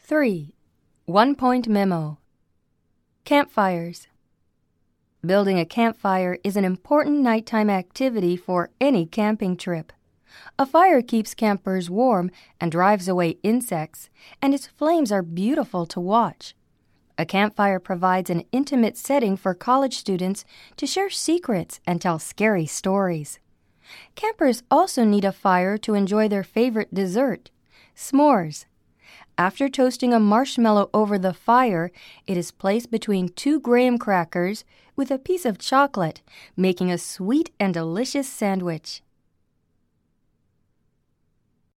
3. 1-point memo. Campfires. Building a campfire is an important nighttime activity for any camping trip. A fire keeps campers warm and drives away insects, and its flames are beautiful to watch. A campfire provides an intimate setting for college students to share secrets and tell scary stories. Campers also need a fire to enjoy their favorite dessert, s'mores. After toasting a marshmallow over the fire, it is placed between 2 graham crackers with a piece of chocolate, making a sweet and delicious sandwich.